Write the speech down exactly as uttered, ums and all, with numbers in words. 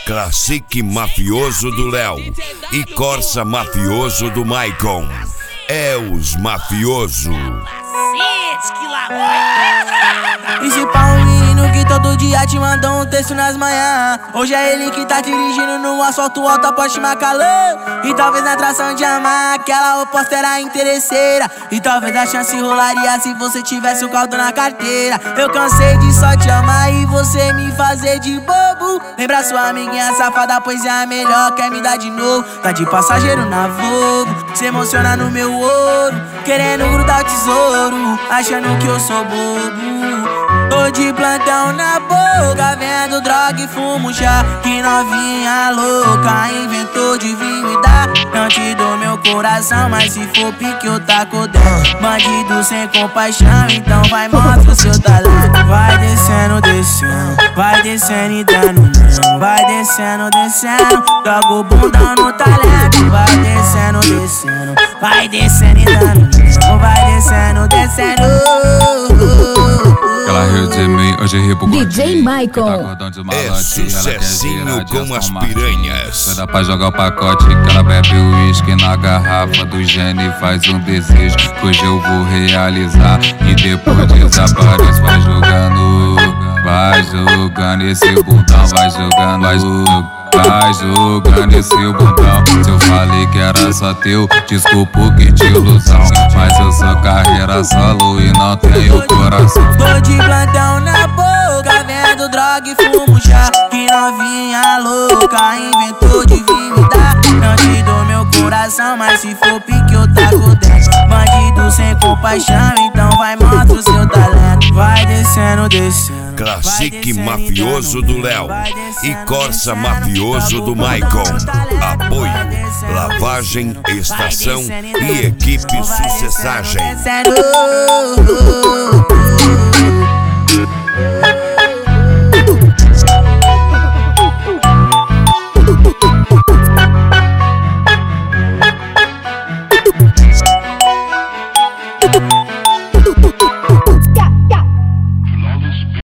Classic mafioso do Léo e Corsa mafioso do Maicon. É os mafioso. Esse pau um menino que todo dia te mandou um texto nas manhãs. Hoje é ele que tá dirigindo no asfalto alto a Porsche Macalã. E talvez na atração de amar aquela oposta era interesseira. E talvez a chance rolaria se você tivesse o caldo na carteira. Eu cansei de só te amar e você me fazer de bobo. Lembra sua amiguinha safada, pois é a melhor, quer me dar de novo. Tá de passageiro na Volvo, se emociona no meu ouro, querendo grudar o tesouro, achando que eu sou bobo. Tô de plantão na boca, vendo droga e fumo chá. Que novinha louca inventou de vir me dar. Não te dou meu coração, mas se for pique eu taco dentro. Bandido sem compaixão, então vai mostra o seu talento. Vai descendo, descendo, vai descendo e dando não. Vai descendo, descendo, joga o bundão no talento. Vai descendo, descendo, vai descendo e dando não. Vai descendo, descendo. Ela riu de mim, hoje ri pro D J Maicon. É sucessinho com as piranhas. Dá pra jogar o pacote que ela bebe o uísque na garrafa do Gene. Faz um desejo que hoje eu vou realizar. E depois desaparece, vai jogando. Vai jogando esse botão, vai jogando, vai jogando. Vai jogando esse botão. Se eu falei que era só teu, desculpa que de ilusão. Mas eu sou carreira solo e não tenho coração. Tô de plantão na boca, vendo droga e fumo chá. Que novinha louca inventou de vir me dar. Não te dou meu coração, mas se for pique eu taco dentro. Bandido sem compaixão, então vai mostra o seu talento. Vai descendo, descendo. Classic mafioso do Léo e Corsa mafioso do Maicon. Apoio Lavagem, Estação e Equipe Sucessagem.